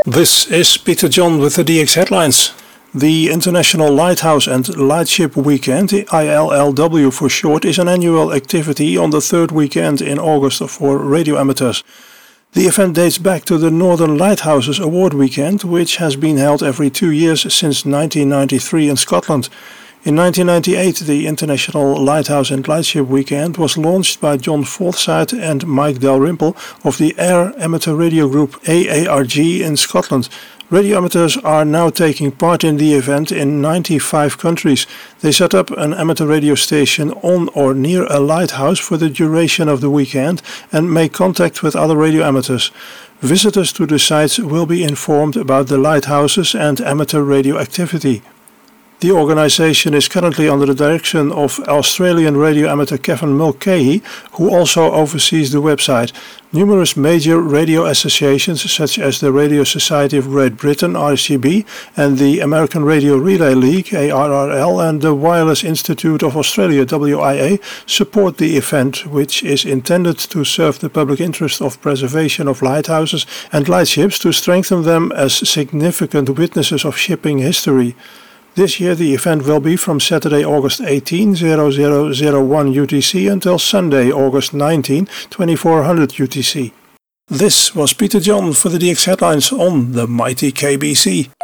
This is Peter John with the DX headlines. The International Lighthouse and Lightship Weekend, ILLW for short, is an annual activity on the third weekend in August for radio amateurs. The event dates back to the Northern Lighthouses Award Weekend, which has been held every 2 years since 1993 in Scotland. In 1998, the International Lighthouse and Lightship Weekend was launched by John Forsyth and Mike Dalrymple of the Air Amateur Radio Group AARG in Scotland. Radio amateurs are now taking part in the event in 95 countries. They set up an amateur radio station on or near a lighthouse for the duration of the weekend and make contact with other radio amateurs. Visitors to the sites will be informed about the lighthouses and amateur radio activity. The organisation is currently under the direction of Australian radio amateur Kevin Mulcahy, who also oversees the website. Numerous major radio associations such as the Radio Society of Great Britain (RSGB) and the American Radio Relay League (ARRL) and the Wireless Institute of Australia (WIA) support the event, which is intended to serve the public interest of preservation of lighthouses and lightships to strengthen them as significant witnesses of shipping history. This year the event will be from Saturday, August 18, 0001 UTC until Sunday, August 19, 2400 UTC. This was Peter John for the DX headlines on the mighty KBC.